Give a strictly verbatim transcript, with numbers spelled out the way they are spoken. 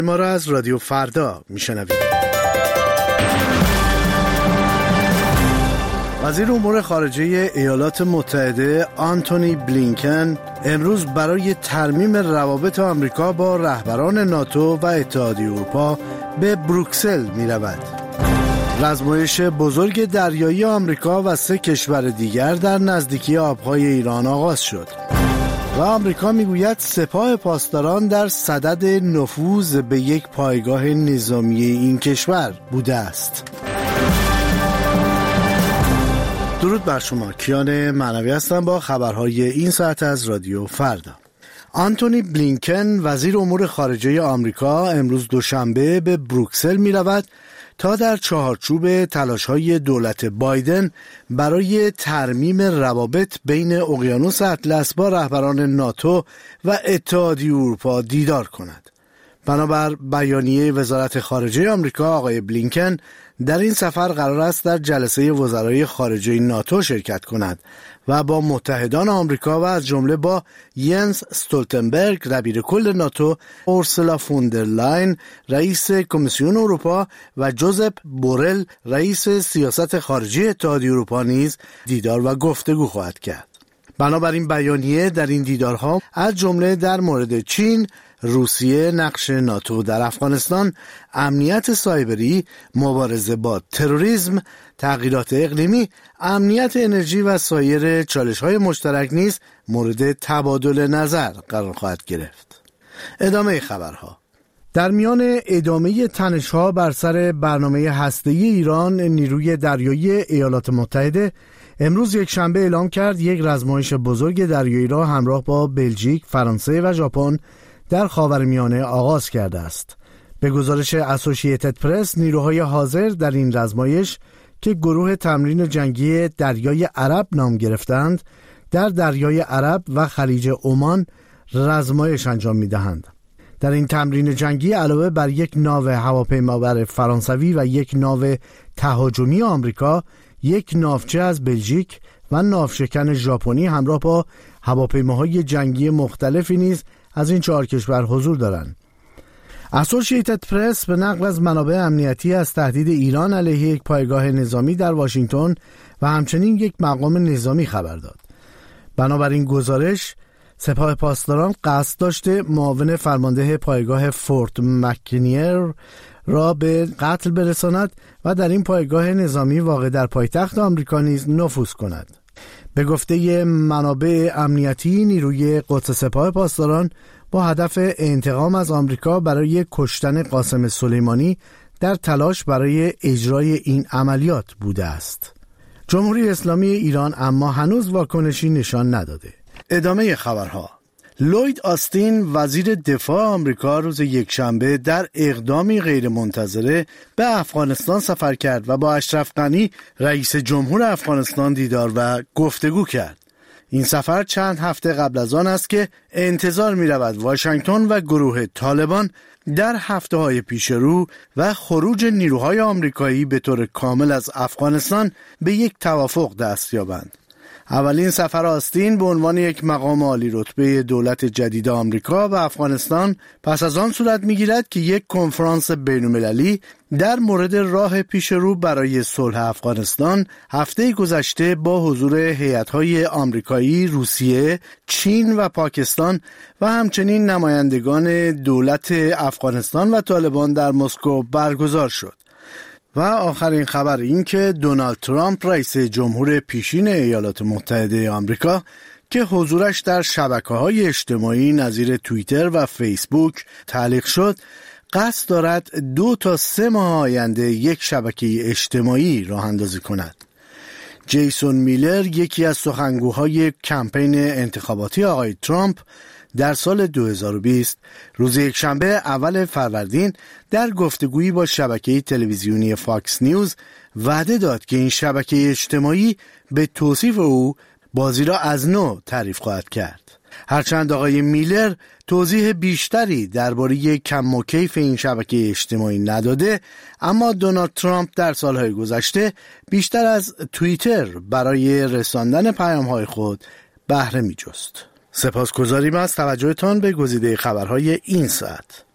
ما را از رادیو فردا میشنوید. وزیر امور خارجه ایالات متحده آنتونی بلینکن امروز برای ترمیم روابط آمریکا با رهبران ناتو و اتحادیه اروپا به بروکسل می رود. رزمایش بزرگ دریایی آمریکا و سه کشور دیگر در نزدیکی آبهای ایران آغاز شد و آمریکا میگوید سپاه پاسداران در صدد نفوذ به یک پایگاه نظامی این کشور بوده است. درود بر شما، کیان معنوی هستم با خبرهای این ساعت از رادیو فردا. آنتونی بلینکن وزیر امور خارجه آمریکا امروز دوشنبه به بروکسل می رود تا در چهارچوب تلاش‌های دولت بایدن برای ترمیم روابط بین اقیانوس اطلس با رهبران ناتو و اتحادیه اروپا دیدار کند. بنابر بیانیه وزارت خارجه آمریکا، آقای بلینکن در این سفر قرار است در جلسه وزرای خارجه ناتو شرکت کند و با متحدان آمریکا و از جمله با ینس استولتنبرگ دبیر کل ناتو، اورسولا فوندرلاین رئیس کمیسیون اروپا و جوزپ بورل رئیس سیاست خارجی اتحادیه اروپا نیز دیدار و گفتگو خواهد کرد. بنابراین بیانیه در این دیدارها از جمله در مورد چین، روسیه، نقش ناتو در افغانستان، امنیت سایبری، مبارزه با تروریسم، تغییرات اقلیمی، امنیت انرژی و سایر چالش‌های مشترک نیز مورد تبادل نظر قرار خواهد گرفت. ادامه خبرها. در میان ادامه تنش‌ها بر سر برنامه هسته‌ای ایران، نیروی دریایی ایالات متحده امروز یک شنبه اعلام کرد یک رزمایش بزرگ دریایی را همراه با بلژیک، فرانسه و ژاپن در خاورمیانه آغاز کرده است. به گزارش اسوسییتد پرس، نیروهای حاضر در این رزمایش که گروه تمرین جنگی دریای عرب نام گرفتند، در دریای عرب و خلیج عمان رزمایش انجام می‌دهند. در این تمرین جنگی علاوه بر یک ناو هواپیمابر فرانسوی و یک ناو تهاجمی آمریکا، یک ناوچه از بلژیک و ناوشکن ژاپنی همراه با هواپیماهای جنگی مختلفی نیز از این چهار کشور حضور دارند. اسوسییتد پرس به نقل از منابع امنیتی از تهدید ایران علیه یک پایگاه نظامی در واشنگتن و همچنین یک مقام نظامی خبر داد. بنابراین گزارش، سپاه پاسداران قصد داشته معاون فرمانده پایگاه فورت مکنیر را به قتل برساند و در این پایگاه نظامی واقع در پایتخت آمریکا نیز نفوذ کند. به گفته منابع امنیتی، نیروی قدس سپاه پاسداران با هدف انتقام از آمریکا برای کشتن قاسم سلیمانی در تلاش برای اجرای این عملیات بوده است. جمهوری اسلامی ایران اما هنوز واکنشی نشان نداده. ادامه خبرها. لوید آستین وزیر دفاع آمریکا روز یکشنبه در اقدامی غیرمنتظره به افغانستان سفر کرد و با اشرف غنی رئیس جمهور افغانستان دیدار و گفتگو کرد. این سفر چند هفته قبل از آن است که انتظار می رود واشنگتن و گروه طالبان در هفته های پیش رو و خروج نیروهای آمریکایی به طور کامل از افغانستان به یک توافق دست یابند. اولین سفر آستین به عنوان یک مقام عالی رتبه دولت جدید آمریکا و افغانستان پس از آن صورت می‌گیرد که یک کنفرانس بین‌المللی در مورد راه پیشرو برای صلح افغانستان هفته گذشته با حضور هیئت‌های آمریکایی، روسیه، چین و پاکستان و همچنین نمایندگان دولت افغانستان و طالبان در مسکو برگزار شد. و آخرین خبر این که دونالد ترامپ رئیس جمهور پیشین ایالات متحده آمریکا که حضورش در شبکه‌های اجتماعی نظیر توییتر و فیسبوک تعلیق شد، قصد دارد دو تا سه ماه آینده یک شبکه اجتماعی راه اندازی کند. جیسون میلر، یکی از سخنگوهای کمپین انتخاباتی آقای ترامپ در سال دو هزار و بیست، روز یکشنبه اول فروردین در گفتگویی با شبکه تلویزیونی فاکس نیوز وعده داد که این شبکه اجتماعی به توصیف او بازی را از نو تعریف خواهد کرد. هرچند آقای میلر توضیح بیشتری درباره کم و کیف این شبکه اجتماعی نداده، اما دونالد ترامپ در سالهای گذشته بیشتر از توییتر برای رساندن پیام‌های خود بهره می‌جست. سپاسگزاریم از توجهتان به گزیده خبرهای این ساعت.